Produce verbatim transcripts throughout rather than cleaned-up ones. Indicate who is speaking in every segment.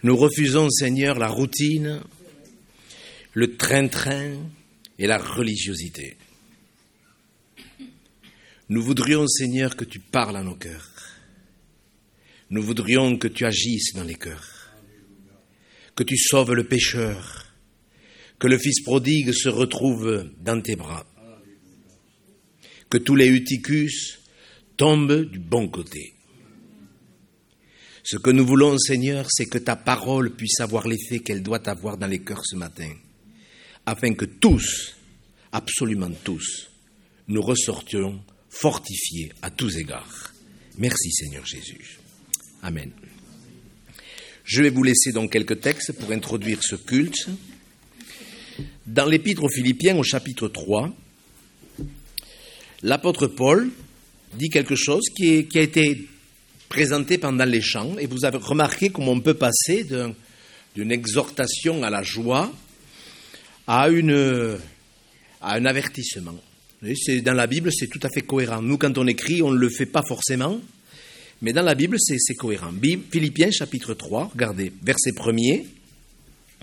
Speaker 1: Nous refusons, Seigneur, la routine, le train-train et la religiosité. Nous voudrions, Seigneur, que tu parles à nos cœurs. Nous voudrions que tu agisses dans les cœurs, que tu sauves le pécheur, que le fils prodigue se retrouve dans tes bras, que tous les Eutychus tombent du bon côté. Ce que nous voulons, Seigneur, c'est que ta parole puisse avoir l'effet qu'elle doit avoir dans les cœurs ce matin, afin que tous, absolument tous, nous ressortions fortifiés à tous égards. Merci, Seigneur Jésus. Amen. Je vais vous laisser donc quelques textes pour introduire ce culte. Dans l'Épître aux Philippiens, au chapitre trois, l'apôtre Paul dit quelque chose qui, est, qui a été présenté pendant les chants, et vous avez remarqué comment on peut passer d'un, d'une exhortation à la joie à, une, à un avertissement. Vous voyez, c'est, dans la Bible, c'est tout à fait cohérent. Nous, quand on écrit, on ne le fait pas forcément, mais dans la Bible, c'est, c'est cohérent. Philippiens, chapitre trois, regardez, verset premier. Pourquoi ?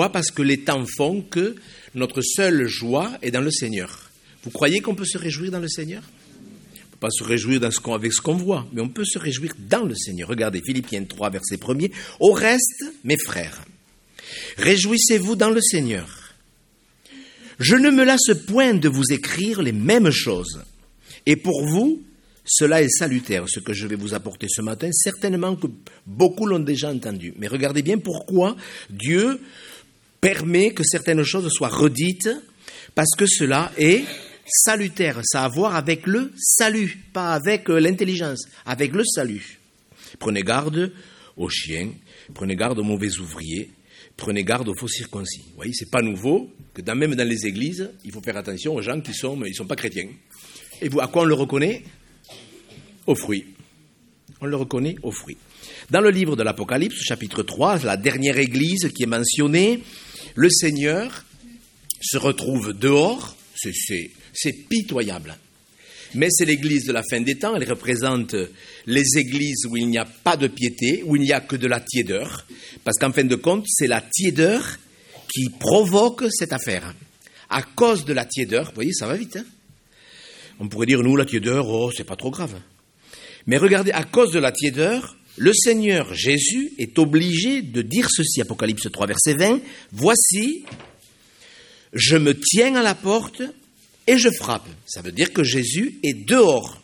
Speaker 1: Parce que les temps font que notre seule joie est dans le Seigneur. Vous croyez qu'on peut se réjouir dans le Seigneur ? On ne peut pas se réjouir dans ce qu'on, avec ce qu'on voit, mais on peut se réjouir dans le Seigneur. Regardez, Philippiens trois, verset premier. Au reste, mes frères, réjouissez-vous dans le Seigneur. Je ne me lasse point de vous écrire les mêmes choses. Et pour vous, cela est salutaire, ce que je vais vous apporter ce matin. Certainement que beaucoup l'ont déjà entendu. Mais regardez bien pourquoi Dieu permet que certaines choses soient redites, parce que cela est salutaire. Ça a à voir avec le salut, pas avec l'intelligence, avec le salut. Prenez garde aux chiens, prenez garde aux mauvais ouvriers, prenez garde aux faux circoncis. Vous voyez, c'est pas nouveau que dans, même dans les églises, il faut faire attention aux gens qui sont, ils sont pas chrétiens. Et vous, à quoi on le reconnaît ? Aux fruits. On le reconnaît aux fruits. Dans le livre de l'Apocalypse, chapitre trois, la dernière église qui est mentionnée, le Seigneur se retrouve dehors. C'est, c'est, c'est pitoyable. Mais c'est l'église de la fin des temps. Elle représente les églises où il n'y a pas de piété, où il n'y a que de la tiédeur. Parce qu'en fin de compte, c'est la tiédeur qui provoque cette affaire. À cause de la tiédeur, vous voyez, ça va vite. Hein ? On pourrait dire, nous, la tiédeur, oh, c'est pas trop grave. Mais regardez, à cause de la tiédeur, le Seigneur Jésus est obligé de dire ceci, Apocalypse trois, verset vingt, « Voici, je me tiens à la porte et je frappe. » Ça veut dire que Jésus est dehors.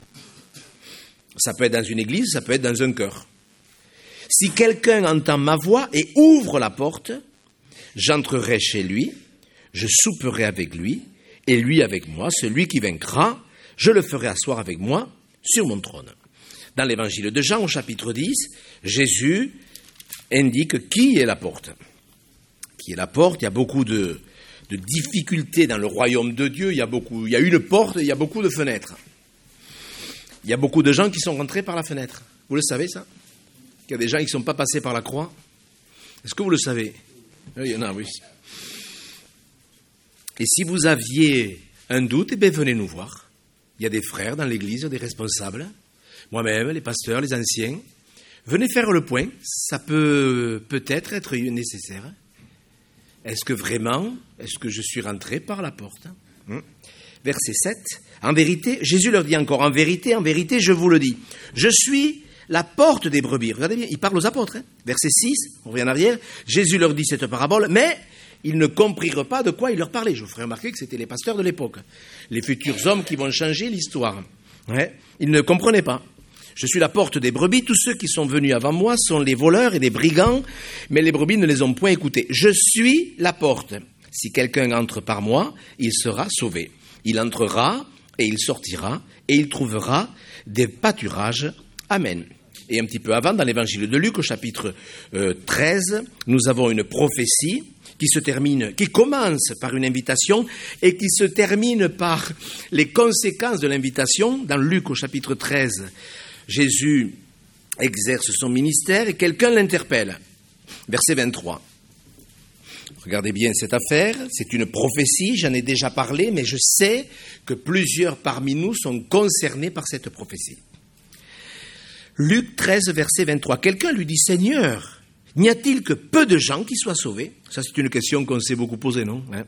Speaker 1: Ça peut être dans une église, ça peut être dans un cœur. « Si quelqu'un entend ma voix et ouvre la porte, j'entrerai chez lui, je souperai avec lui, et lui avec moi. Celui qui vaincra, je le ferai asseoir avec moi sur mon trône. » Dans l'évangile de Jean, au chapitre dix, Jésus indique qui est la porte. Qui est la porte ? Il y a beaucoup de, de difficultés dans le royaume de Dieu. Il y a beaucoup, il y a une porte, il y a beaucoup de fenêtres. Il y a beaucoup de gens qui sont rentrés par la fenêtre. Vous le savez, ça ? Il y a des gens qui ne sont pas passés par la croix. Est-ce que vous le savez ? Il y en a, oui. Et si vous aviez un doute, eh bien, venez nous voir. Il y a des frères dans l'église, des responsables, moi-même, les pasteurs, les anciens. Venez faire le point, ça peut peut-être être nécessaire. Est-ce que vraiment, est-ce que je suis rentré par la porte ? Verset sept, en vérité, Jésus leur dit encore, en vérité, en vérité, je vous le dis, je suis la porte des brebis. Regardez bien, il parle aux apôtres. Hein. Verset six, on revient en arrière, Jésus leur dit cette parabole, mais ils ne comprirent pas de quoi il leur parlait. Je vous ferai remarquer que c'était les pasteurs de l'époque, les futurs hommes qui vont changer l'histoire. Ouais. Ils ne comprenaient pas. Je suis la porte des brebis, tous ceux qui sont venus avant moi sont les voleurs et des brigands, mais les brebis ne les ont point écoutés. Je suis la porte. Si quelqu'un entre par moi, il sera sauvé. Il entrera et il sortira et il trouvera des pâturages. Amen. Et un petit peu avant, dans l'évangile de Luc, au chapitre euh, treize, nous avons une prophétie qui se termine, qui commence par une invitation et qui se termine par les conséquences de l'invitation. Dans Luc, au chapitre treize, Jésus exerce son ministère et quelqu'un l'interpelle. Verset vingt-trois. Regardez bien cette affaire, c'est une prophétie, j'en ai déjà parlé, mais je sais que plusieurs parmi nous sont concernés par cette prophétie. Luc treize, verset vingt-trois. Quelqu'un lui dit, « Seigneur, N'y a-t-il que peu de gens qui soient sauvés? Ça, c'est une question qu'on s'est beaucoup posée, non? hein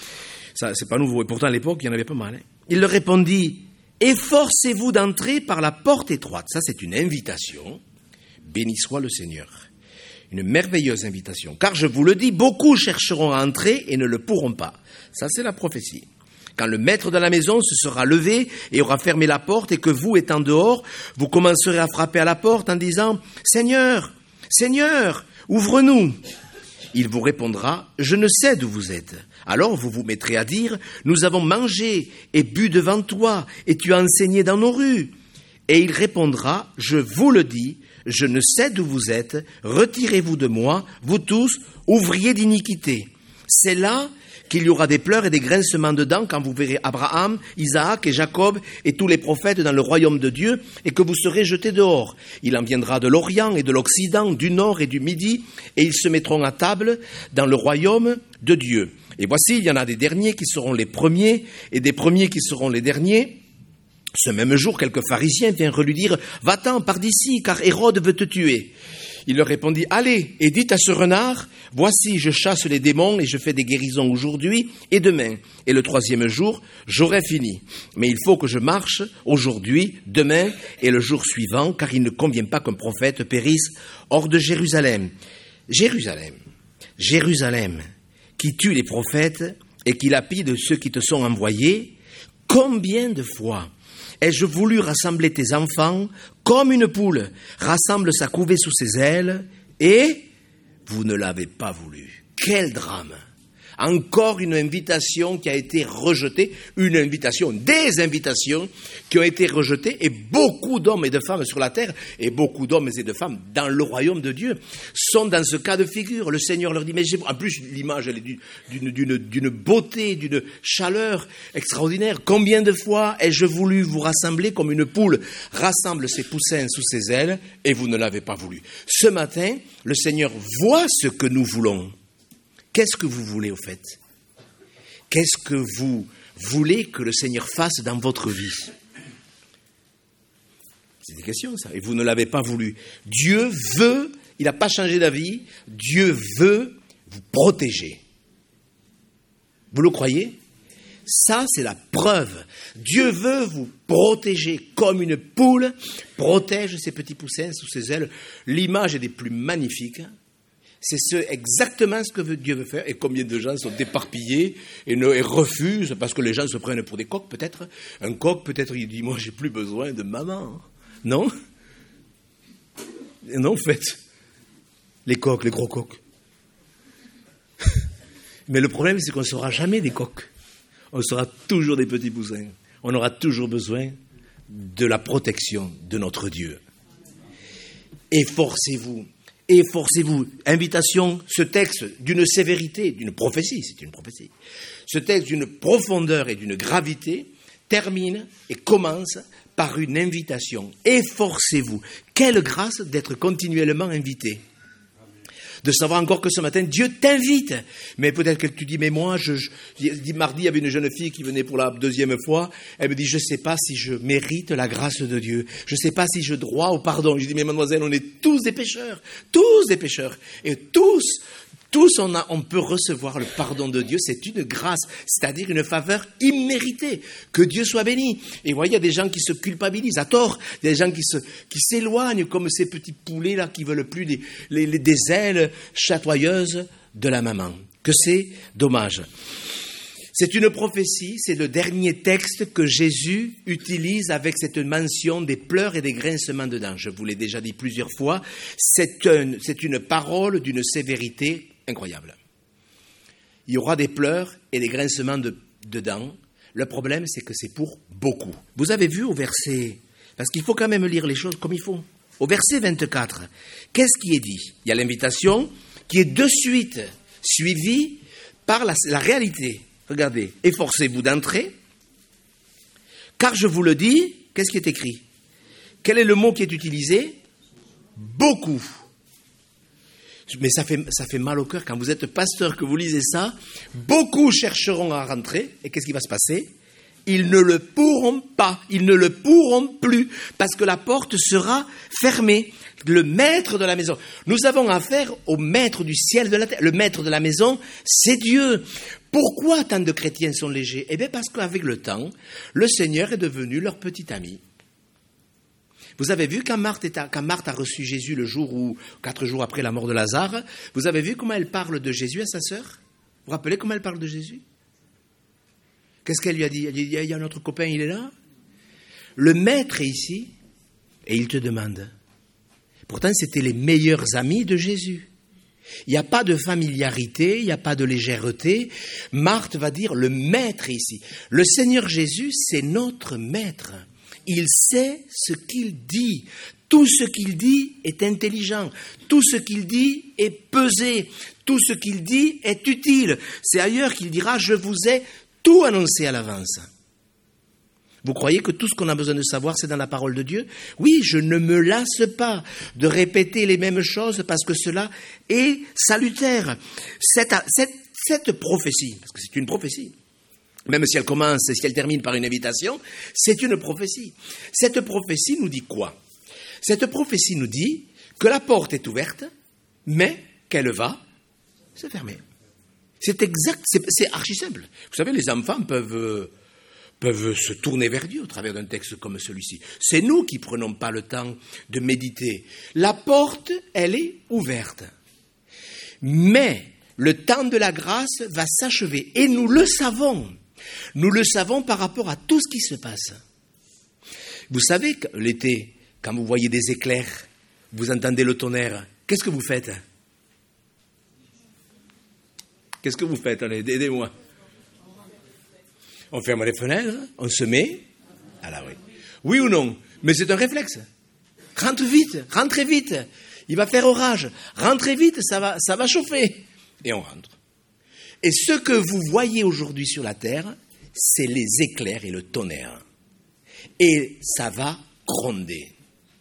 Speaker 1: Ça, c'est pas nouveau. Et pourtant, à l'époque, il y en avait pas mal. Hein. Il leur répondit, « Efforcez-vous d'entrer par la porte étroite. » Ça, c'est une invitation. Béni soit le Seigneur. Une merveilleuse invitation. Car je vous le dis, beaucoup chercheront à entrer et ne le pourront pas. Ça, c'est la prophétie. Quand le maître de la maison se sera levé et aura fermé la porte et que vous, étant dehors, vous commencerez à frapper à la porte en disant, « Seigneur, Seigneur, ouvre-nous !» Il vous répondra, « Je ne sais d'où vous êtes. » Alors vous vous mettrez à dire, « Nous avons mangé et bu devant toi, et tu as enseigné dans nos rues. » Et il répondra, « Je vous le dis, je ne sais d'où vous êtes, retirez-vous de moi, vous tous, ouvriers d'iniquité. » C'est là qu'il y aura des pleurs et des grincements de dents quand vous verrez Abraham, Isaac et Jacob et tous les prophètes dans le royaume de Dieu et que vous serez jetés dehors. Il en viendra de l'Orient et de l'Occident, du Nord et du Midi, et ils se mettront à table dans le royaume de Dieu. Et voici, il y en a des derniers qui seront les premiers et des premiers qui seront les derniers. Ce même jour, quelques pharisiens vinrent lui dire « Va-t'en, pars d'ici, car Hérode veut te tuer. » Il leur répondit « Allez, et dites à ce renard, voici, je chasse les démons et je fais des guérisons aujourd'hui et demain. Et le troisième jour, j'aurai fini. Mais il faut que je marche aujourd'hui, demain et le jour suivant, car il ne convient pas qu'un prophète périsse hors de Jérusalem. Jérusalem, Jérusalem, qui tue les prophètes et qui lapide ceux qui te sont envoyés, combien de fois ai-je voulu rassembler tes enfants comme une poule rassemble sa couvée sous ses ailes, et vous ne l'avez pas voulu. Quel drame! Encore une invitation qui a été rejetée, une invitation, des invitations qui ont été rejetées, et beaucoup d'hommes et de femmes sur la terre, et beaucoup d'hommes et de femmes dans le royaume de Dieu, sont dans ce cas de figure. Le Seigneur leur dit, mais j'ai... en plus l'image elle est d'une, d'une, d'une beauté, d'une chaleur extraordinaire. Combien de fois ai-je voulu vous rassembler comme une poule rassemble ses poussins sous ses ailes, et vous ne l'avez pas voulu. Ce matin, le Seigneur voit ce que nous voulons. Qu'est-ce que vous voulez au fait? Qu'est-ce que vous voulez que le Seigneur fasse dans votre vie? C'est des questions ça, et vous ne l'avez pas voulu. Dieu veut, il n'a pas changé d'avis, Dieu veut vous protéger. Vous le croyez? Ça, c'est la preuve. Dieu veut vous protéger comme une poule protège ses petits poussins sous ses ailes. L'image est des plus magnifiques. C'est ce, exactement ce que Dieu veut faire. Et combien de gens sont éparpillés et, ne, et refusent parce que les gens se prennent pour des coqs, peut-être. Un coq, peut-être, il dit, moi, j'ai plus besoin de maman. Non? Non, en fait. Les coqs, les gros coqs. Mais le problème, c'est qu'on ne sera jamais des coqs. On sera toujours des petits poussins. On aura toujours besoin de la protection de notre Dieu. Efforcez-vous. Efforcez-vous. Invitation, ce texte d'une sévérité, d'une prophétie, c'est une prophétie. Ce texte d'une profondeur et d'une gravité termine et commence par une invitation. Efforcez-vous. Quelle grâce d'être continuellement invité. De savoir encore que ce matin, Dieu t'invite. Mais peut-être que tu dis, mais moi, je, je, mardi, il y avait une jeune fille qui venait pour la deuxième fois. Elle me dit, je ne sais pas si je mérite la grâce de Dieu. Je ne sais pas si je droit au pardon. Je dis, mais mademoiselle, on est tous des pécheurs. Tous des pécheurs. Et tous, tous, on, a, on peut recevoir le pardon de Dieu. C'est une grâce, c'est-à-dire une faveur imméritée. Que Dieu soit béni. Et vous voyez, il y a des gens qui se culpabilisent à tort. Il y a des gens qui, se, qui s'éloignent comme ces petits poulets là qui veulent plus les, les, les, des ailes chatoyeuses de la maman. Que c'est dommage. C'est une prophétie, c'est le dernier texte que Jésus utilise avec cette mention des pleurs et des grincements de dents. Je vous l'ai déjà dit plusieurs fois, c'est, un, c'est une parole d'une sévérité incroyable. Il y aura des pleurs et des grincements de, de dents. Le problème, c'est que c'est pour beaucoup. Vous avez vu au verset, parce qu'il faut quand même lire les choses comme il faut. Au verset vingt-quatre, qu'est-ce qui est dit? Il y a l'invitation qui est de suite suivie par la, la réalité. Regardez, efforcez-vous d'entrer, car je vous le dis, qu'est-ce qui est écrit? Quel est le mot qui est utilisé? Beaucoup. Mais ça fait, ça fait mal au cœur quand vous êtes pasteur, que vous lisez ça. Beaucoup chercheront à rentrer, et qu'est-ce qui va se passer? Ils ne le pourront pas, ils ne le pourront plus, parce que la porte sera fermée. Le maître de la maison. Nous avons affaire au maître du ciel et de la terre. Le maître de la maison, c'est Dieu. Pourquoi tant de chrétiens sont légers? Eh bien, parce qu'avec le temps, le Seigneur est devenu leur petit ami. Vous avez vu quand Marthe, est à, quand Marthe a reçu Jésus le jour où, quatre jours après la mort de Lazare, vous avez vu comment elle parle de Jésus à sa sœur? Vous vous rappelez comment elle parle de Jésus? Qu'est-ce qu'elle lui a dit? Elle dit, il y a notre copain, il est là. Le maître est ici et il te demande. Pourtant, c'était les meilleurs amis de Jésus. Il n'y a pas de familiarité, il n'y a pas de légèreté. Marthe va dire, le maître est ici. Le Seigneur Jésus, c'est notre maître. Il sait ce qu'il dit. Tout ce qu'il dit est intelligent. Tout ce qu'il dit est pesé. Tout ce qu'il dit est utile. C'est ailleurs qu'il dira, je vous ai tout annoncé à l'avance. Vous croyez que tout ce qu'on a besoin de savoir, c'est dans la parole de Dieu? Oui, je ne me lasse pas de répéter les mêmes choses parce que cela est salutaire. Cette, cette, cette prophétie, parce que c'est une prophétie, même si elle commence, si elle termine par une invitation, c'est une prophétie. Cette prophétie nous dit quoi? Cette prophétie nous dit que la porte est ouverte, mais qu'elle va se fermer. C'est exact, c'est, c'est archi simple. Vous savez, les enfants peuvent... Euh, peuvent se tourner vers Dieu au travers d'un texte comme celui-ci. C'est nous qui ne prenons pas le temps de méditer. La porte, elle est ouverte. Mais le temps de la grâce va s'achever. Et nous le savons. Nous le savons par rapport à tout ce qui se passe. Vous savez que l'été, quand vous voyez des éclairs, vous entendez le tonnerre, qu'est-ce que vous faites? Qu'est-ce que vous faites? Allez, aidez-moi. On ferme les fenêtres, on se met à l'abri. Oui ou non? Mais c'est un réflexe. Rentre vite, rentrez vite. Il va faire orage. Rentrez vite, ça va, ça va chauffer. Et on rentre. Et ce que vous voyez aujourd'hui sur la terre, c'est les éclairs et le tonnerre. Et ça va gronder.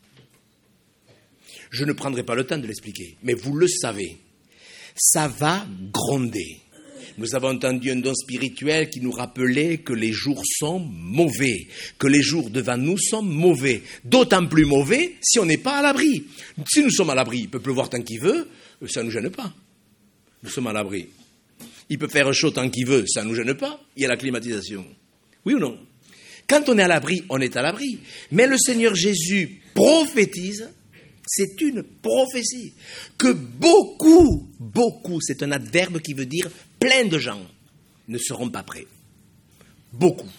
Speaker 1: Je ne prendrai pas le temps de l'expliquer, mais vous le savez. Ça va gronder. Nous avons entendu un don spirituel qui nous rappelait que les jours sont mauvais, que les jours devant nous sont mauvais. D'autant plus mauvais si on n'est pas à l'abri. Si nous sommes à l'abri, il peut pleuvoir tant qu'il veut, ça ne nous gêne pas. Nous sommes à l'abri. Il peut faire chaud tant qu'il veut, ça ne nous gêne pas. Il y a la climatisation. Oui ou non? Quand on est à l'abri, on est à l'abri. Mais le Seigneur Jésus prophétise, c'est une prophétie, que beaucoup, beaucoup, c'est un adverbe qui veut dire plein de gens ne seront pas prêts. Beaucoup.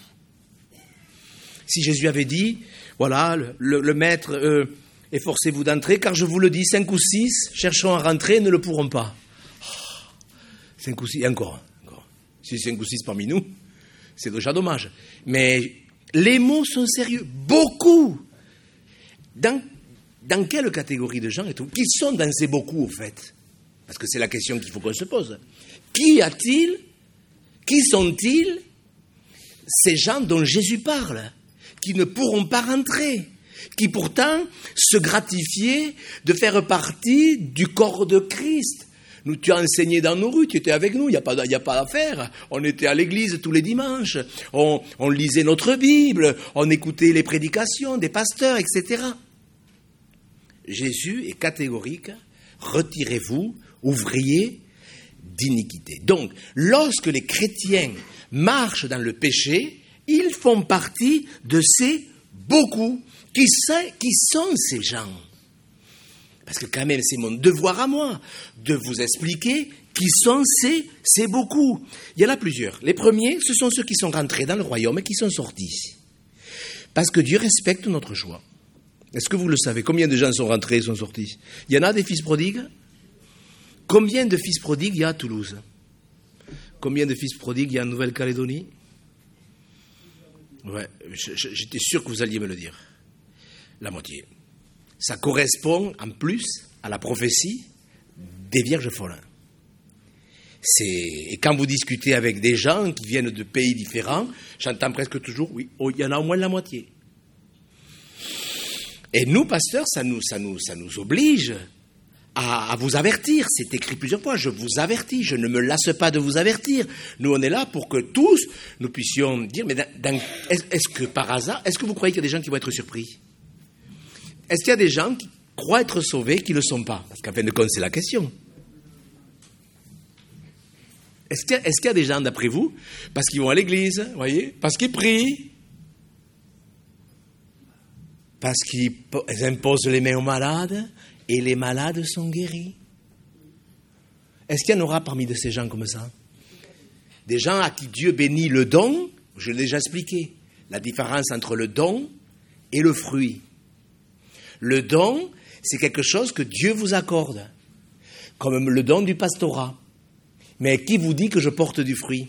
Speaker 1: Si Jésus avait dit, voilà, le, le, le maître, euh, efforcez-vous d'entrer, car je vous le dis, cinq ou six chercheront à rentrer, ne le pourront pas. Oh, cinq ou six, et encore, encore. Si cinq ou six parmi nous, c'est déjà dommage. Mais les mots sont sérieux. Beaucoup. Dans, dans quelle catégorie de gens et tout? Qui sont dans ces beaucoup, au fait? Parce que c'est la question qu'il faut qu'on se pose. Qui a-t-il? Qui sont-ils? Ces gens dont Jésus parle, qui ne pourront pas rentrer, qui pourtant se gratifiaient de faire partie du corps de Christ. Nous, tu as enseigné dans nos rues, tu étais avec nous, il n'y a pas, il n'y a pas d'affaire. On était à l'église tous les dimanches, on, on lisait notre Bible, on écoutait les prédications des pasteurs, et cetera. Jésus est catégorique, retirez-vous, ouvriers d'iniquité. Donc, lorsque les chrétiens marchent dans le péché, ils font partie de ces beaucoup. Qui, qui sont ces gens? Parce que quand même, c'est mon devoir à moi de vous expliquer qui sont ces, ces beaucoup. Il y en a plusieurs. Les premiers, ce sont ceux qui sont rentrés dans le royaume et qui sont sortis. Parce que Dieu respecte notre choix. Est-ce que vous le savez? Combien de gens sont rentrés et sont sortis? Il y en a des fils prodigues? Combien de fils prodigues il y a à Toulouse? Combien de fils prodigues il y a en Nouvelle-Calédonie? Ouais, j'étais sûr que vous alliez me le dire. La moitié. Ça correspond en plus à la prophétie des vierges folles. C'est... Et quand vous discutez avec des gens qui viennent de pays différents, j'entends presque toujours, oui, oh, il y en a au moins la moitié. Et nous, pasteurs, ça nous, ça nous, ça nous oblige à, à vous avertir. C'est écrit plusieurs fois, je vous avertis, je ne me lasse pas de vous avertir. Nous, on est là pour que tous, nous puissions dire, mais dans, dans, est-ce, est-ce que par hasard, est-ce que vous croyez qu'il y a des gens qui vont être surpris? Est-ce qu'il y a des gens qui croient être sauvés qui ne le sont pas? Parce qu'en fin de compte, c'est la question. Est-ce qu'il y a, est-ce qu'il y a des gens, d'après vous, parce qu'ils vont à l'église, voyez, parce qu'ils prient, parce qu'ils imposent les mains aux malades, et les malades sont guéris? Est-ce qu'il y en aura parmi de ces gens comme ça? Des gens à qui Dieu bénit le don, je l'ai déjà expliqué, la différence entre le don et le fruit. Le don, c'est quelque chose que Dieu vous accorde, comme le don du pastorat. Mais qui vous dit que je porte du fruit?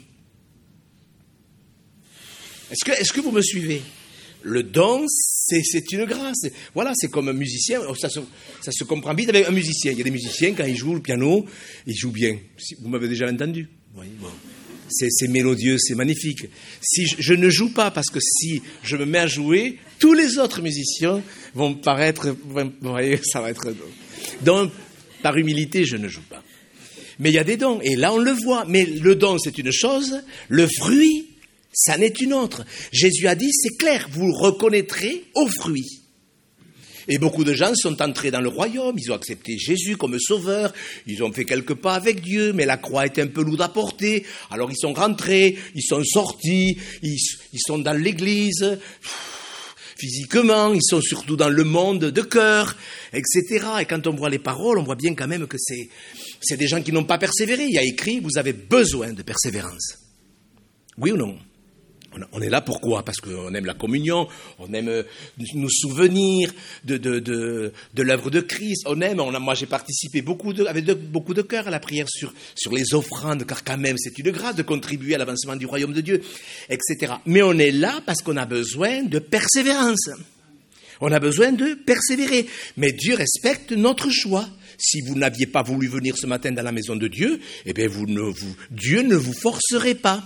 Speaker 1: Est-ce que, est-ce que vous me suivez? Le don, c'est, c'est une grâce. Voilà, c'est comme un musicien. Ça se, ça se comprend vite avec un musicien. Il y a des musiciens, quand ils jouent le piano, ils jouent bien. Vous m'avez déjà entendu. Oui, bon. c'est, c'est mélodieux, c'est magnifique. Si je, je ne joue pas, parce que si je me mets à jouer, tous les autres musiciens vont paraître... Vous voyez, ça va être... Donc, par humilité, je ne joue pas. Mais il y a des dons, et là on le voit. Mais le don, c'est une chose, le fruit, ça n'est une autre. Jésus a dit, c'est clair, vous le reconnaîtrez au fruit. Et beaucoup de gens sont entrés dans le royaume, ils ont accepté Jésus comme sauveur, ils ont fait quelques pas avec Dieu, mais la croix était un peu lourde à porter, alors ils sont rentrés, ils sont sortis, ils, ils sont dans l'église, physiquement, ils sont surtout dans le monde de cœur, et cetera. Et quand on voit les paroles, on voit bien quand même que c'est... C'est des gens qui n'ont pas persévéré. Il y a écrit, vous avez besoin de persévérance. Oui ou non? On est là pourquoi? Parce qu'on aime la communion, on aime nous souvenir de, de, de, de l'œuvre de Christ. On aime, on a, moi j'ai participé beaucoup de, avec de, beaucoup de cœur à la prière sur, sur les offrandes, car quand même c'est une grâce de contribuer à l'avancement du royaume de Dieu, et cetera. Mais on est là parce qu'on a besoin de persévérance. On a besoin de persévérer. Mais Dieu respecte notre choix. Si vous n'aviez pas voulu venir ce matin dans la maison de Dieu, eh bien vous ne vous, Dieu ne vous forcerait pas.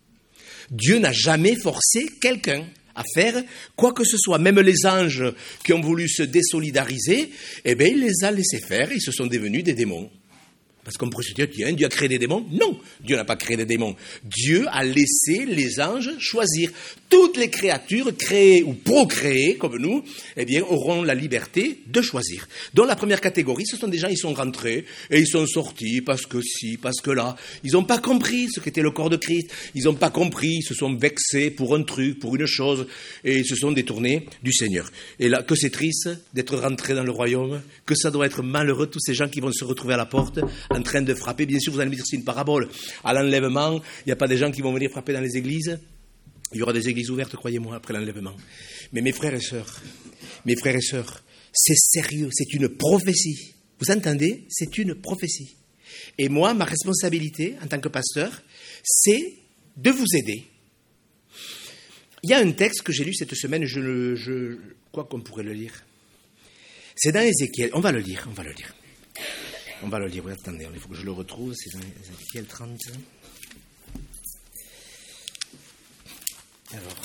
Speaker 1: Dieu n'a jamais forcé quelqu'un à faire quoi que ce soit. Même les anges qui ont voulu se désolidariser, eh bien il les a laissés faire, ils se sont devenus des démons. Parce qu'on pourrait se dire, tiens, Dieu a créé des démons? Non, Dieu n'a pas créé des démons. Dieu a laissé les anges choisir. Toutes les créatures créées ou procréées, comme nous, eh bien, auront la liberté de choisir. Dans la première catégorie, ce sont des gens, ils sont rentrés et ils sont sortis parce que si, parce que là. Ils n'ont pas compris ce qu'était le corps de Christ. Ils n'ont pas compris, ils se sont vexés pour un truc, pour une chose, et ils se sont détournés du Seigneur. Et là, que c'est triste d'être rentré dans le royaume, que ça doit être malheureux, tous ces gens qui vont se retrouver à la porte, en train de frapper. Bien sûr, vous allez me dire, c'est une parabole. À l'enlèvement, il n'y a pas des gens qui vont venir frapper dans les églises. Il y aura des églises ouvertes, croyez-moi, après l'enlèvement. Mais mes frères et sœurs, mes frères et sœurs, c'est sérieux, c'est une prophétie. Vous entendez? C'est une prophétie. Et moi, ma responsabilité, en tant que pasteur, c'est de vous aider. Il y a un texte que j'ai lu cette semaine, je le, je crois qu'on pourrait le lire. C'est dans Ézéchiel. On va le lire, on va le lire. On va le lire, oui, attendez, il faut que je le retrouve, c'est dans Ézéchiel trente. Alors,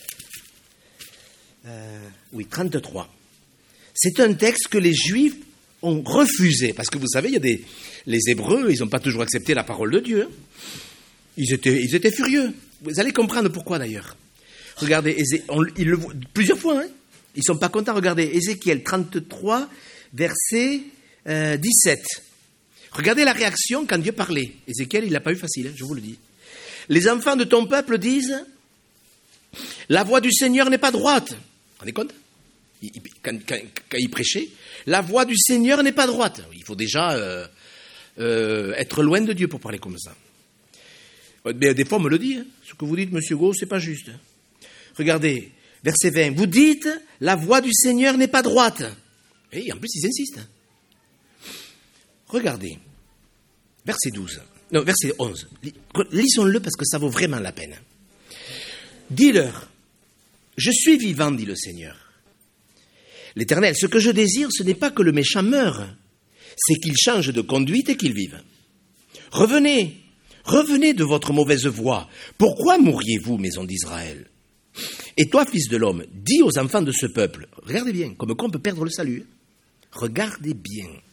Speaker 1: euh, oui, trente-trois. C'est un texte que les Juifs ont refusé, parce que vous savez, il y a des, les Hébreux, ils n'ont pas toujours accepté la parole de Dieu. Ils étaient, ils étaient furieux. Vous allez comprendre pourquoi d'ailleurs. Regardez, Ézé, on, ils le voient plusieurs fois, hein. Ils ne sont pas contents. Regardez, Ézéchiel trente-trois, verset euh, dix-sept. Regardez la réaction quand Dieu parlait. Ézéchiel, il n'a pas eu facile, hein, je vous le dis. Les enfants de ton peuple disent, la voix du Seigneur n'est pas droite. Vous vous rendez compte? il, quand, quand, quand il prêchait, la voix du Seigneur n'est pas droite. Il faut déjà euh, euh, être loin de Dieu pour parler comme ça. Mais des fois, on me le dit. Hein. Ce que vous dites, monsieur Gau, c'est pas juste. Regardez, verset vingt. Vous dites, la voix du Seigneur n'est pas droite. Et en plus, ils insistent. Regardez, verset douze. Non, verset onze. Lisons-le parce que ça vaut vraiment la peine. Dis-leur, je suis vivant, dit le Seigneur. L'Éternel, ce que je désire, ce n'est pas que le méchant meure, c'est qu'il change de conduite et qu'il vive. Revenez, revenez de votre mauvaise voie. Pourquoi mourriez-vous, maison d'Israël? Et toi, fils de l'homme, dis aux enfants de ce peuple, regardez bien, comme quoi on peut perdre le salut. Regardez bien.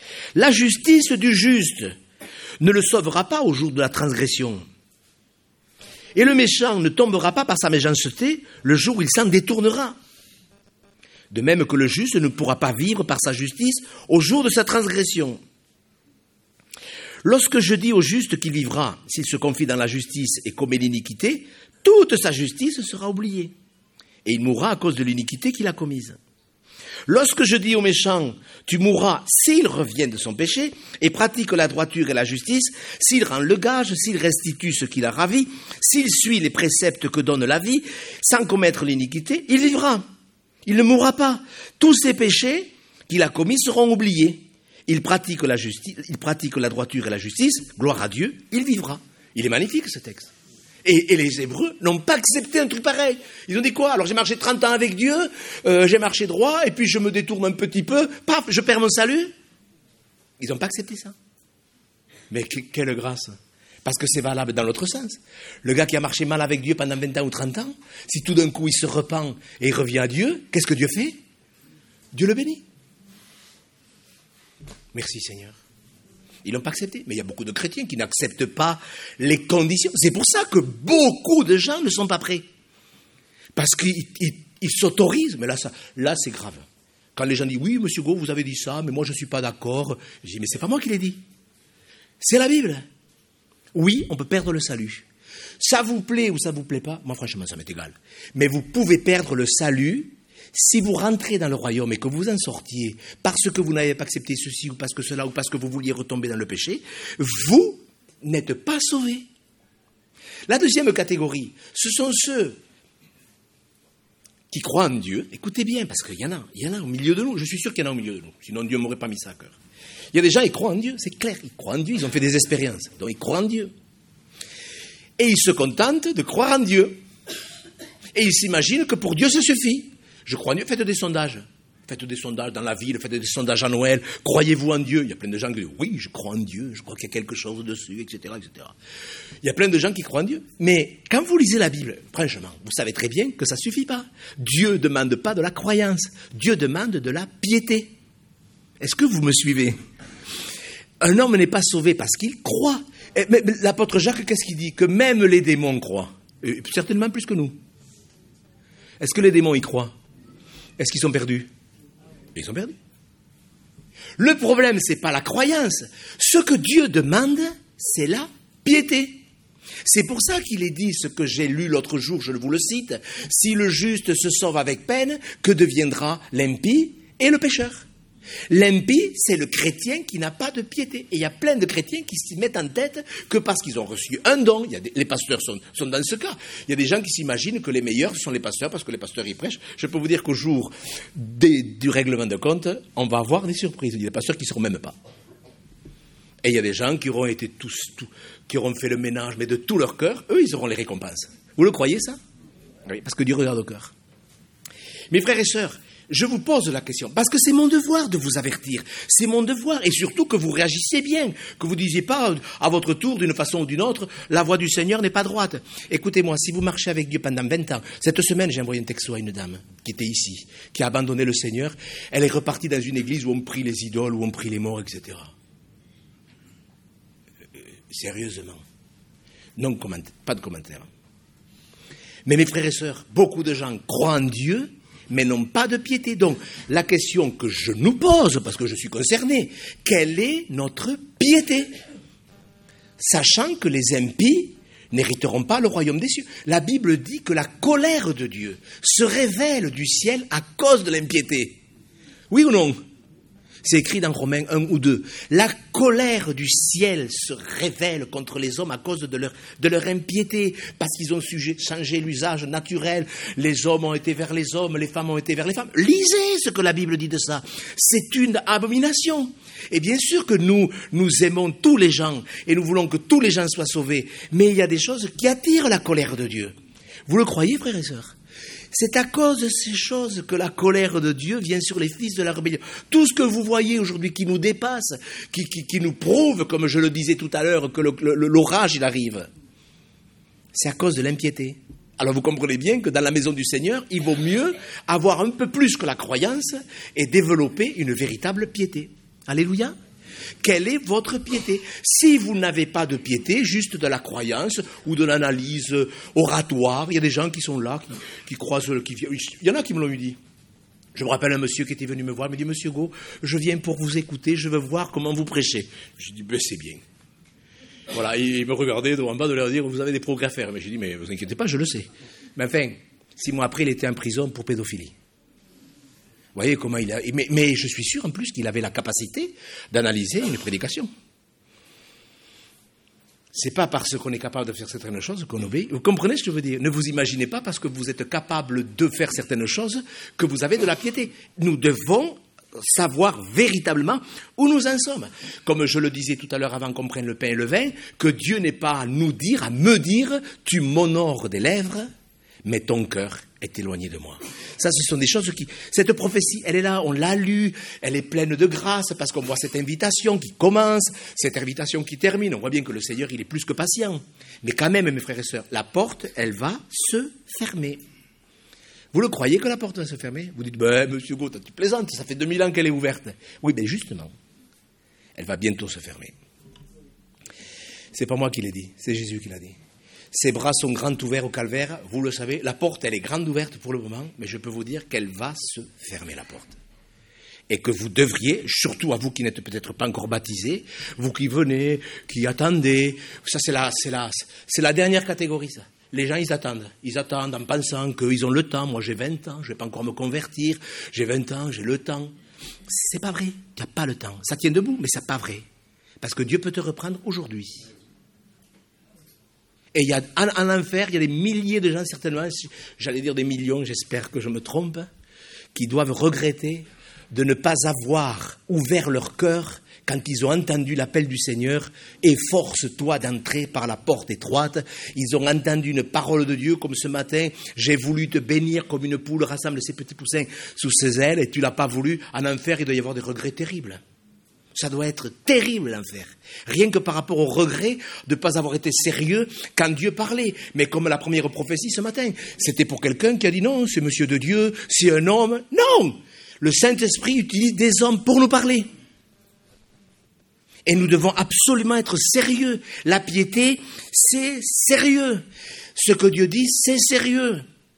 Speaker 1: La justice du juste ne le sauvera pas au jour de la transgression. Et le méchant ne tombera pas par sa méchanceté le jour où il s'en détournera. De même que le juste ne pourra pas vivre par sa justice au jour de sa transgression. Lorsque je dis au juste qu'il vivra s'il se confie dans la justice et commet l'iniquité, toute sa justice sera oubliée. Et il mourra à cause de l'iniquité qu'il a commise. Lorsque je dis au méchant, tu mourras s'il revient de son péché et pratique la droiture et la justice, s'il rend le gage, s'il restitue ce qu'il a ravi, s'il suit les préceptes que donne la vie, sans commettre l'iniquité, il vivra. Il ne mourra pas. Tous ses péchés qu'il a commis seront oubliés. Il pratique la justice, il pratique la droiture et la justice, gloire à Dieu, il vivra. Il est magnifique ce texte. Et, et les Hébreux n'ont pas accepté un truc pareil. Ils ont dit quoi? Alors j'ai marché trente ans avec Dieu, euh, j'ai marché droit, et puis je me détourne un petit peu, paf, je perds mon salut. Ils n'ont pas accepté ça. Mais que, quelle grâce! Parce que c'est valable dans l'autre sens. Le gars qui a marché mal avec Dieu pendant vingt ans ou trente ans, si tout d'un coup il se repent et il revient à Dieu, qu'est-ce que Dieu fait? Dieu le bénit. Merci Seigneur. Ils n'ont pas accepté. Mais il y a beaucoup de chrétiens qui n'acceptent pas les conditions. C'est pour ça que beaucoup de gens ne sont pas prêts. Parce qu'ils ils, ils s'autorisent. Mais là, ça, là, c'est grave. Quand les gens disent, oui, monsieur Gau, vous avez dit ça, mais moi, je ne suis pas d'accord. Je dis, mais ce n'est pas moi qui l'ai dit. C'est la Bible. Oui, on peut perdre le salut. Ça vous plaît ou ça ne vous plaît pas? Moi, franchement, ça m'est égal. Mais vous pouvez perdre le salut si vous rentrez dans le royaume et que vous en sortiez parce que vous n'avez pas accepté ceci ou parce que cela ou parce que vous vouliez retomber dans le péché, vous n'êtes pas sauvés. La deuxième catégorie, ce sont ceux qui croient en Dieu. Écoutez bien, parce qu'il y en a, il y en a au milieu de nous. Je suis sûr qu'il y en a au milieu de nous. Sinon, Dieu ne m'aurait pas mis ça à cœur. Il y a des gens, ils croient en Dieu, c'est clair. Ils croient en Dieu, ils ont fait des expériences. Donc, ils croient en Dieu. Et ils se contentent de croire en Dieu. Et ils s'imaginent que pour Dieu, ça suffit. Je crois en Dieu, faites des sondages. Faites des sondages dans la ville, faites des sondages à Noël. Croyez-vous en Dieu? Il y a plein de gens qui disent, oui, je crois en Dieu, je crois qu'il y a quelque chose dessus, et cetera, et cetera. Il y a plein de gens qui croient en Dieu. Mais quand vous lisez la Bible, franchement, vous savez très bien que ça ne suffit pas. Dieu ne demande pas de la croyance. Dieu demande de la piété. Est-ce que vous me suivez? Un homme n'est pas sauvé parce qu'il croit. Et, mais, l'apôtre Jacques, qu'est-ce qu'il dit? Que même les démons croient. Et certainement plus que nous. Est-ce que les démons y croient? Est-ce qu'ils sont perdus? Ils sont perdus. Le problème, ce n'est pas la croyance. Ce que Dieu demande, c'est la piété. C'est pour ça qu'il est dit, ce que j'ai lu l'autre jour, je vous le cite, « Si le juste se sauve avec peine, que deviendra l'impie et le pécheur ?» L'impie, c'est le chrétien qui n'a pas de piété. Et il y a plein de chrétiens qui s'y mettent en tête que parce qu'ils ont reçu un don, il y a des, les pasteurs sont, sont dans ce cas. Il y a des gens qui s'imaginent que les meilleurs sont les pasteurs parce que les pasteurs y prêchent. Je peux vous dire qu'au jour des, du règlement de compte, on va avoir des surprises. Il y a des pasteurs qui ne seront même pas. Et il y a des gens qui auront été tous, tous, qui auront fait le ménage, mais de tout leur cœur, eux, ils auront les récompenses. Vous le croyez, ça? Oui, parce que Dieu regarde au cœur. Mes frères et sœurs, je vous pose la question, parce que c'est mon devoir de vous avertir. C'est mon devoir, et surtout que vous réagissiez bien, que vous ne disiez pas à votre tour, d'une façon ou d'une autre, la voie du Seigneur n'est pas droite. Écoutez-moi, si vous marchez avec Dieu pendant vingt ans, cette semaine, j'ai envoyé un texto à une dame qui était ici, qui a abandonné le Seigneur. Elle est repartie dans une église où on prie les idoles, où on prie les morts, et cetera. Euh, sérieusement. Non, commentaire, pas de commentaire. Mais mes frères et sœurs, beaucoup de gens croient en Dieu, mais n'ont pas de piété. Donc, la question que je nous pose, parce que je suis concerné, quelle est notre piété? Sachant que les impies n'hériteront pas le royaume des cieux. La Bible dit que la colère de Dieu se révèle du ciel à cause de l'impiété. Oui ou non? C'est écrit dans Romains un ou deux. La colère du ciel se révèle contre les hommes à cause de leur, de leur impiété, parce qu'ils ont sujet, changé l'usage naturel. Les hommes ont été vers les hommes, les femmes ont été vers les femmes. Lisez ce que la Bible dit de ça. C'est une abomination. Et bien sûr que nous, nous aimons tous les gens, et nous voulons que tous les gens soient sauvés. Mais il y a des choses qui attirent la colère de Dieu. Vous le croyez, frères et sœurs? C'est à cause de ces choses que la colère de Dieu vient sur les fils de la rébellion. Tout ce que vous voyez aujourd'hui qui nous dépasse, qui, qui, qui nous prouve, comme je le disais tout à l'heure, que le, le, l'orage il arrive, c'est à cause de l'impiété. Alors vous comprenez bien que dans la maison du Seigneur, il vaut mieux avoir un peu plus que la croyance et développer une véritable piété. Alléluia. Quelle est votre piété? Si vous n'avez pas de piété, juste de la croyance ou de l'analyse oratoire, il y a des gens qui sont là, qui, qui croisent, qui, il y en a qui me l'ont dit. Je me rappelle un monsieur qui était venu me voir, il me dit, Monsieur Go, je viens pour vous écouter, je veux voir comment vous prêchez. Je dis, ben c'est bien. Voilà, il me regardait en bas de leur dire, vous avez des progrès à faire. Mais j'ai dit, mais vous inquiétez pas, je le sais. Mais enfin, six mois après, il était en prison pour pédophilie. Vous voyez comment il a... Mais, mais je suis sûr en plus qu'il avait la capacité d'analyser une prédication. C'est pas parce qu'on est capable de faire certaines choses qu'on obéit. Vous comprenez ce que je veux dire? Ne vous imaginez pas parce que vous êtes capable de faire certaines choses que vous avez de la piété. Nous devons savoir véritablement où nous en sommes. Comme je le disais tout à l'heure avant qu'on prenne le pain et le vin, que Dieu n'est pas à nous dire, à me dire, tu m'honores des lèvres, mais ton cœur est éloigné de moi. Ça, ce sont des choses qui... Cette prophétie, elle est là, on l'a lue, elle est pleine de grâce, parce qu'on voit cette invitation qui commence, cette invitation qui termine. On voit bien que le Seigneur, il est plus que patient. Mais quand même, mes frères et sœurs, la porte, elle va se fermer. Vous le croyez que la porte va se fermer? Vous dites, ben, monsieur Gaud, tu plaisantes, ça fait deux mille ans qu'elle est ouverte. Oui, ben justement, elle va bientôt se fermer. C'est pas moi qui l'ai dit, c'est Jésus qui l'a dit. Ses bras sont grands ouverts au calvaire, vous le savez, la porte, elle est grande ouverte pour le moment, mais je peux vous dire qu'elle va se fermer, la porte. Et que vous devriez, surtout à vous qui n'êtes peut-être pas encore baptisés, vous qui venez, qui attendez, ça c'est la, c'est la, c'est la dernière catégorie, ça. Les gens, ils attendent. Ils attendent en pensant qu'ils ont le temps. Moi, j'ai vingt ans, je ne vais pas encore me convertir. J'ai vingt ans, j'ai le temps. C'est pas vrai. Tu n'as pas le temps. Ça tient debout, mais c'est pas vrai. Parce que Dieu peut te reprendre aujourd'hui. Et il y a, en, en enfer, il y a des milliers de gens, certainement, j'allais dire des millions, j'espère que je me trompe, qui doivent regretter de ne pas avoir ouvert leur cœur quand ils ont entendu l'appel du Seigneur, efforce-toi d'entrer par la porte étroite. Ils ont entendu une parole de Dieu, comme ce matin, j'ai voulu te bénir comme une poule rassemble ses petits poussins sous ses ailes, et tu l'as pas voulu. En enfer, il doit y avoir des regrets terribles. Ça doit être terrible, l'enfer. Rien que par rapport au regret de ne pas avoir été sérieux quand Dieu parlait. Mais comme la première prophétie ce matin, c'était pour quelqu'un qui a dit non, c'est monsieur de Dieu, c'est un homme. Non! Le Saint-Esprit utilise des hommes pour nous parler. Et nous devons absolument être sérieux. La piété, c'est sérieux. Ce que Dieu dit, c'est sérieux.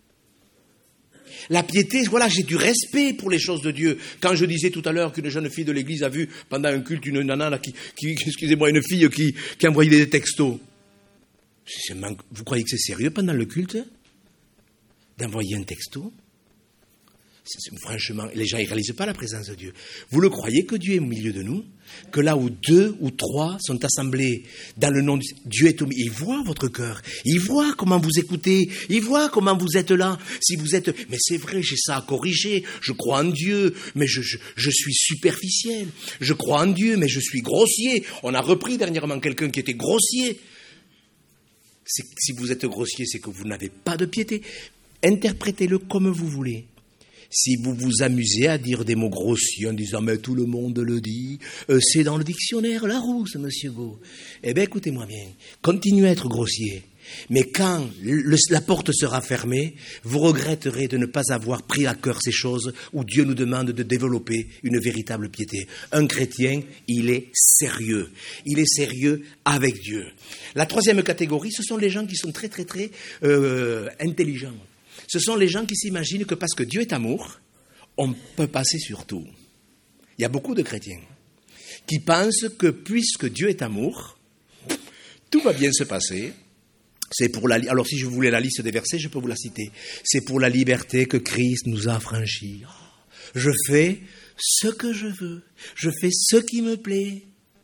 Speaker 1: La piété, voilà, j'ai du respect pour les choses de Dieu. Quand je disais tout à l'heure qu'une jeune fille de l'église a vu pendant un culte une nana là, qui, qui, excusez-moi, une fille qui, qui envoyait des textos. Vous croyez que c'est sérieux pendant le culte d'envoyer un texto? C'est, franchement, les gens ne réalisent pas la présence de Dieu. Vous le croyez que Dieu est au milieu de nous? Que là où deux ou trois sont assemblés dans le nom de Dieu est au milieu. Il voit votre cœur. Il voit comment vous écoutez. Il voit comment vous êtes là. Si vous êtes, mais c'est vrai, j'ai ça à corriger. Je crois en Dieu, mais je, je, je suis superficiel. Je crois en Dieu, mais je suis grossier. On a repris dernièrement quelqu'un qui était grossier. C'est, si vous êtes grossier, c'est que vous n'avez pas de piété. Interprétez-le comme vous voulez. Si vous vous amusez à dire des mots grossiers en disant « mais tout le monde le dit euh, », c'est dans le dictionnaire Larousse, monsieur Go. Eh bien, écoutez-moi bien, continuez à être grossier. Mais quand le, la porte sera fermée, vous regretterez de ne pas avoir pris à cœur ces choses où Dieu nous demande de développer une véritable piété. Un chrétien, il est sérieux. Il est sérieux avec Dieu. La troisième catégorie, ce sont les gens qui sont très, très, très euh, intelligents. Ce sont les gens qui s'imaginent que parce que Dieu est amour, on peut passer sur tout. Il y a beaucoup de chrétiens qui pensent que puisque Dieu est amour, tout va bien se passer. C'est pour la, alors si je voulais la liste des versets, je peux vous la citer. C'est pour la liberté que Christ nous a franchis. Je fais ce que je veux. Je fais ce qui me plaît.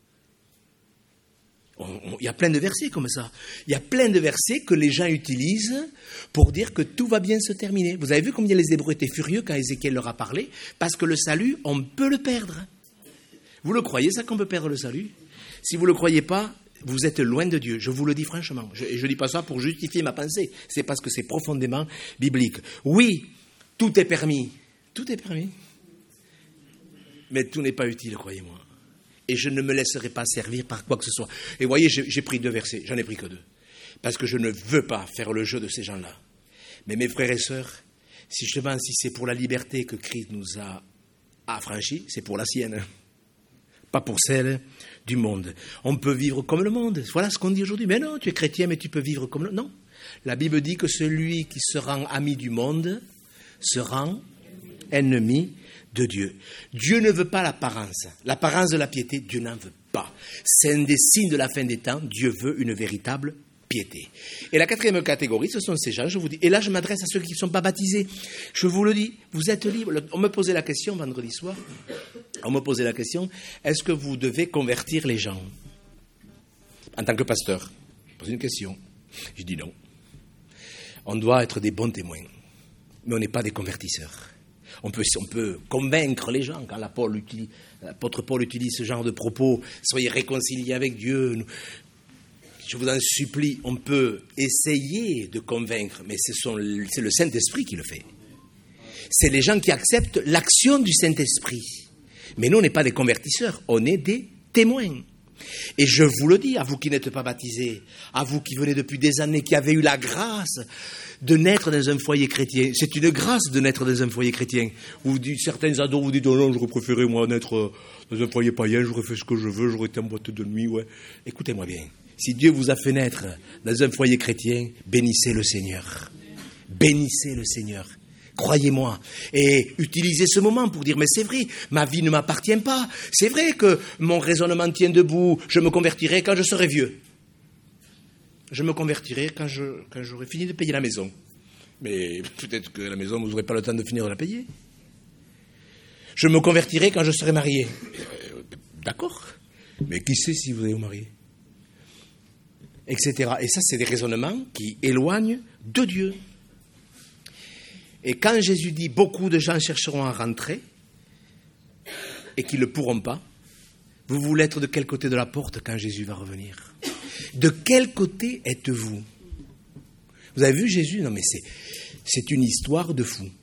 Speaker 1: Il y a plein de versets comme ça. Il y a plein de versets que les gens utilisent pour dire que tout va bien se terminer. Vous avez vu combien les Hébreux étaient furieux quand Ézéchiel leur a parlé? Parce que le salut, on peut le perdre. Vous le croyez ça qu'on peut perdre le salut? Si vous ne le croyez pas, vous êtes loin de Dieu. Je vous le dis franchement. Je ne dis pas ça pour justifier ma pensée. C'est parce que c'est profondément biblique. Oui, tout est permis. Tout est permis. Mais tout n'est pas utile, croyez-moi. Et je ne me laisserai pas servir par quoi que ce soit. Et vous voyez, j'ai, j'ai pris deux versets, j'en ai pris que deux. Parce que je ne veux pas faire le jeu de ces gens-là. Mais mes frères et sœurs, si justement, si c'est pour la liberté que Christ nous a affranchis, c'est pour la sienne. pas pour celle du monde. On peut vivre comme le monde. Voilà ce qu'on dit aujourd'hui. Mais non, tu es chrétien, mais tu peux vivre comme le... Non. La Bible dit que celui qui se rend ami du monde se rend ennemi de Dieu. Dieu ne veut pas l'apparence. L'apparence de la piété, Dieu n'en veut pas. C'est un des signes de la fin des temps. Dieu veut une véritable piété. Et la quatrième catégorie, ce sont ces gens, je vous dis, et là je m'adresse à ceux qui ne sont pas baptisés. Je vous le dis, vous êtes libres. On me posait la question vendredi soir, on me posait la question, est-ce que vous devez convertir les gens en tant que pasteur? Je pose une question. Je dis non. On doit être des bons témoins, mais on n'est pas des convertisseurs. On peut, on peut convaincre les gens, quand l'apôtre Paul utilise ce genre de propos, soyez réconciliés avec Dieu. Nous, je vous en supplie, on peut essayer de convaincre, mais ce sont, c'est le Saint-Esprit qui le fait. C'est les gens qui acceptent l'action du Saint-Esprit. Mais nous, on n'est pas des convertisseurs, on est des témoins. Et je vous le dis, à vous qui n'êtes pas baptisés, à vous qui venez depuis des années, qui avez eu la grâce de naître dans un foyer chrétien. C'est une grâce de naître dans un foyer chrétien. Vous dites, certains ados vous dites, oh non, j'aurais préféré moi naître dans un foyer païen, j'aurais fait ce que je veux, j'aurais été en boîte de nuit. Ouais. Écoutez-moi bien. Si Dieu vous a fait naître dans un foyer chrétien, bénissez le Seigneur. Bénissez le Seigneur. Croyez-moi. Et utilisez ce moment pour dire, mais c'est vrai, ma vie ne m'appartient pas. C'est vrai que mon raisonnement tient debout. Je me convertirai quand je serai vieux. Je me convertirai quand, je, quand j'aurai fini de payer la maison. Mais peut-être que la maison, vous n'aurez pas le temps de finir de la payer. Je me convertirai quand je serai marié. D'accord. Mais qui sait si vous allez vous marier ? Etc. Et ça, c'est des raisonnements qui éloignent de Dieu. Et quand Jésus dit « beaucoup de gens chercheront à rentrer » et qu'ils ne le pourront pas, vous voulez être de quel côté de la porte quand Jésus va revenir ? De quel côté êtes-vous ? Vous avez vu Jésus ? Non mais c'est, c'est une histoire de fou.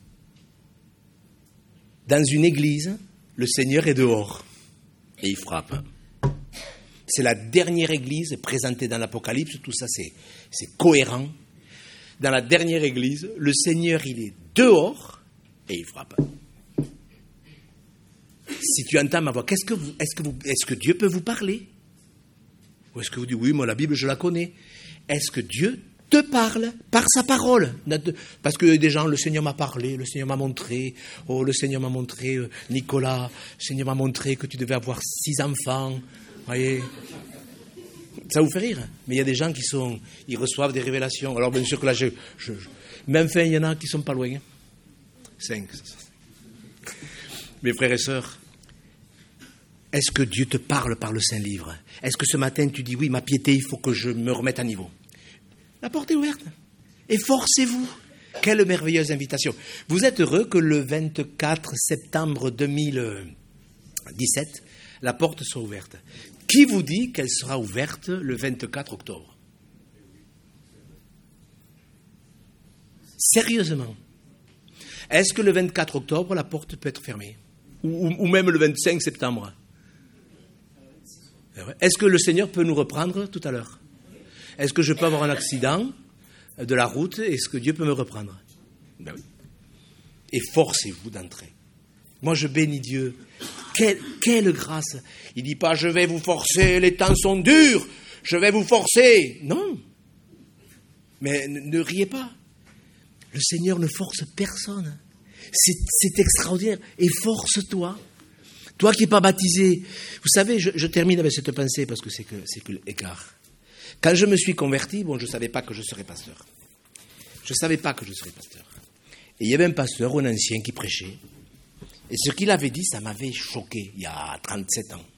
Speaker 1: Dans une église, le Seigneur est dehors et il frappe. C'est la dernière église présentée dans l'Apocalypse, tout ça c'est, c'est cohérent. Dans la dernière église, le Seigneur il est dehors et il frappe. Si tu entends ma voix, qu'est-ce que vous, est-ce que vous, est-ce que Dieu peut vous parler ? Ou est-ce que vous dites, oui, moi la Bible je la connais. Est-ce que Dieu te parle par sa parole ? Parce que des gens, le Seigneur m'a parlé, le Seigneur m'a montré, oh le Seigneur m'a montré, euh, Nicolas, le Seigneur m'a montré que tu devais avoir six enfants. Voyez, ça vous fait rire, mais il y a des gens qui sont, ils reçoivent des révélations. Alors bien sûr que là, je, je, je mais enfin, il y en a qui sont pas loin. Hein. Cinq. Mes frères et sœurs, est-ce que Dieu te parle par le Saint-Livre ? Est-ce que ce matin tu dis oui, ma piété, il faut que je me remette à niveau ? La porte est ouverte. Efforcez-vous. Quelle merveilleuse invitation. Vous êtes heureux que le vingt-quatre septembre deux mille dix-sept, la porte soit ouverte. Qui vous dit qu'elle sera ouverte le vingt-quatre octobre ? Sérieusement. Est-ce que le vingt-quatre octobre, la porte peut être fermée ? ou, ou, ou même le vingt-cinq septembre ? Est-ce que le Seigneur peut nous reprendre tout à l'heure ? Est-ce que je peux avoir un accident de la route ? Est-ce que Dieu peut me reprendre ? Ben oui. Et forcez-vous d'entrer. Moi, je bénis Dieu. Quelle, quelle grâce ! Il ne dit pas « je vais vous forcer, les temps sont durs, je vais vous forcer ». Non. Mais ne, ne riez pas. Le Seigneur ne force personne. C'est, c'est extraordinaire. Et force-toi. Toi qui n'es pas baptisé. Vous savez, je, je termine avec cette pensée parce que c'est que, c'est que l'écart. Quand je me suis converti, bon, je ne savais pas que je serais pasteur. Je ne savais pas que je serais pasteur. Et il y avait un pasteur, un ancien, qui prêchait. Et ce qu'il avait dit, ça m'avait choqué, il y a trente-sept ans.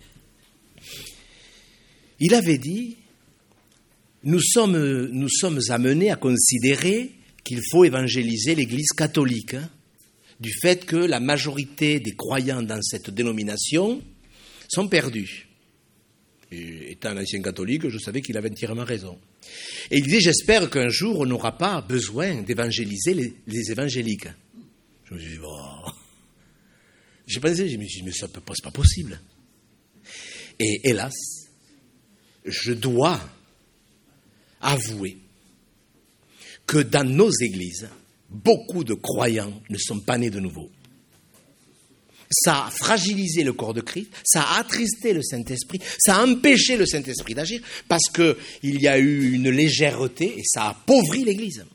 Speaker 1: Il avait dit, nous sommes, nous sommes amenés à considérer qu'il faut évangéliser l'Église catholique, hein, du fait que la majorité des croyants dans cette dénomination sont perdus. Et étant un ancien catholique, je savais qu'il avait entièrement raison. Et il disait, j'espère qu'un jour, on n'aura pas besoin d'évangéliser les, les évangéliques. Je me suis dit, oh. J'ai pensé, je me suis dit, mais ça peut pas, c'est pas possible. Et hélas, je dois avouer que dans nos églises, beaucoup de croyants ne sont pas nés de nouveau. Ça a fragilisé le corps de Christ, ça a attristé le Saint-Esprit, ça a empêché le Saint-Esprit d'agir, parce qu'il y a eu une légèreté et ça a appauvri l'Église.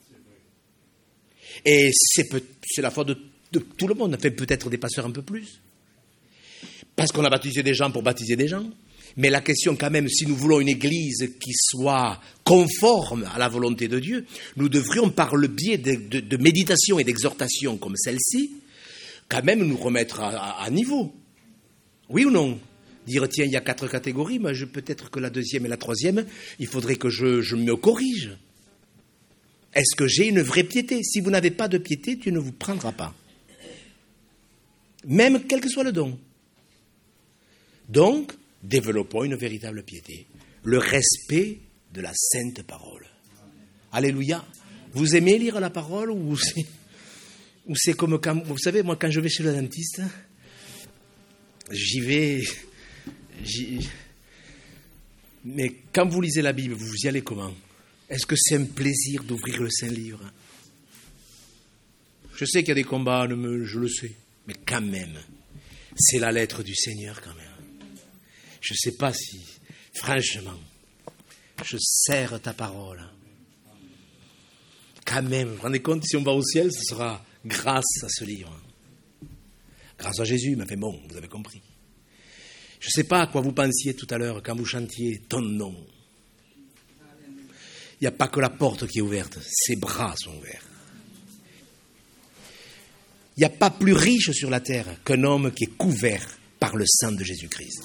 Speaker 1: Et c'est, peut, c'est la faute de, de tout le monde, on fait peut-être des pasteurs un peu plus. Parce qu'on a baptisé des gens pour baptiser des gens. Mais la question quand même, si nous voulons une Église qui soit conforme à la volonté de Dieu, nous devrions par le biais de, de, de méditation et d'exhortation comme celle-ci, quand même nous remettre à, à, à niveau. Oui ou non? Dire, tiens, il y a quatre catégories, mais je, peut-être que la deuxième et la troisième, il faudrait que je, je me corrige. Est-ce que j'ai une vraie piété? Si vous n'avez pas de piété, Dieu ne vous prendra pas. Même quel que soit le don. Donc, développons une véritable piété. Le respect de la sainte parole. Alléluia. Vous aimez lire la parole ou c'est, ou c'est comme quand... Vous savez, moi, quand je vais chez le dentiste, j'y vais... J'y... Mais quand vous lisez la Bible, vous y allez comment? Est-ce que c'est un plaisir d'ouvrir le Saint-Livre? Je sais qu'il y a des combats, je le sais, mais quand même, c'est la lettre du Seigneur quand même. Je ne sais pas si, franchement, je serre ta parole. Quand même, vous vous rendez compte, si on va au ciel, ce sera grâce à ce livre. Grâce à Jésus, mais enfin bon, vous avez compris. Je ne sais pas à quoi vous pensiez tout à l'heure quand vous chantiez ton nom. Il n'y a pas que la porte qui est ouverte, ses bras sont ouverts. Il n'y a pas plus riche sur la terre qu'un homme qui est couvert par le sang de Jésus-Christ.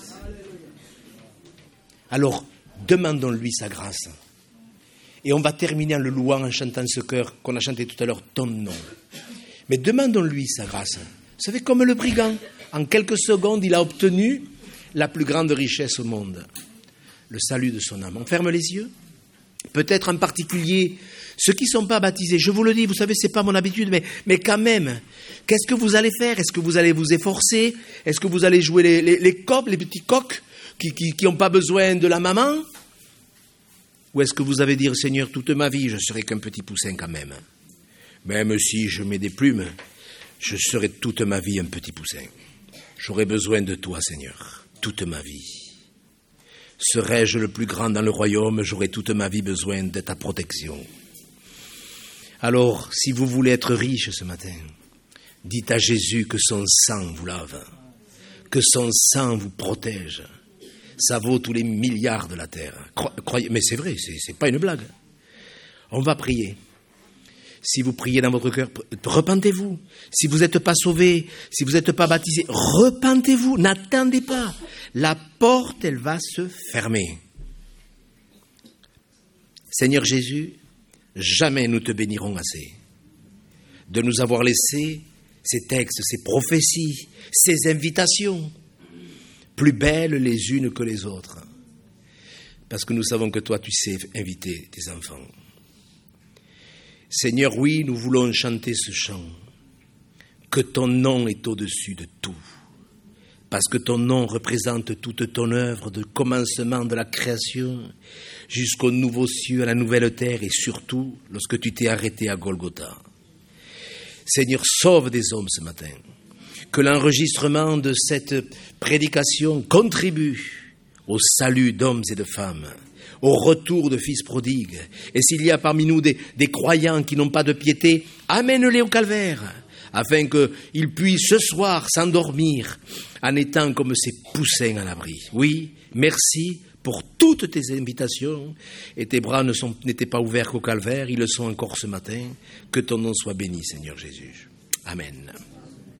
Speaker 1: Alors, demandons-lui sa grâce. Et on va terminer en le louant, en chantant ce chœur qu'on a chanté tout à l'heure, ton nom. Mais demandons-lui sa grâce. Vous savez, comme le brigand, en quelques secondes, il a obtenu la plus grande richesse au monde, le salut de son âme. On ferme les yeux. Peut-être en particulier ceux qui ne sont pas baptisés. Je vous le dis, vous savez, ce n'est pas mon habitude, mais, mais quand même, qu'est-ce que vous allez faire? Est-ce que vous allez vous efforcer? Est-ce que vous allez jouer les, les, les coqs, les petits coqs qui n'ont pas besoin de la maman? Ou est-ce que vous allez dire, Seigneur, toute ma vie, je serai qu'un petit poussin quand même? Même si je mets des plumes, je serai toute ma vie un petit poussin. J'aurai besoin de toi, Seigneur, toute ma vie. Serais-je le plus grand dans le royaume, j'aurai toute ma vie besoin de ta protection. Alors, si vous voulez être riche ce matin, dites à Jésus que son sang vous lave, que son sang vous protège. Ça vaut tous les milliards de la terre. Croyez, mais c'est vrai, c'est, c'est pas une blague. On va prier. Si vous priez dans votre cœur, repentez-vous. Si vous n'êtes pas sauvé, si vous n'êtes pas baptisé, repentez-vous. N'attendez pas. La porte, elle va se fermer. Seigneur Jésus, jamais nous te bénirons assez de nous avoir laissé ces textes, ces prophéties, ces invitations, plus belles les unes que les autres. Parce que nous savons que toi, tu sais inviter tes enfants. Seigneur, oui, nous voulons chanter ce chant, que ton nom est au-dessus de tout, parce que ton nom représente toute ton œuvre, du commencement de la création jusqu'aux nouveaux cieux, à la nouvelle terre, et surtout lorsque tu t'es arrêté à Golgotha. Seigneur, sauve des hommes ce matin, que l'enregistrement de cette prédication contribue au salut d'hommes et de femmes, au retour de fils prodigues. Et s'il y a parmi nous des, des croyants qui n'ont pas de piété, amène-les au calvaire, afin qu'ils puissent ce soir s'endormir en étant comme ces poussins à l'abri. Oui, merci pour toutes tes invitations. Et tes bras ne sont, n'étaient pas ouverts qu'au calvaire, ils le sont encore ce matin. Que ton nom soit béni, Seigneur Jésus. Amen.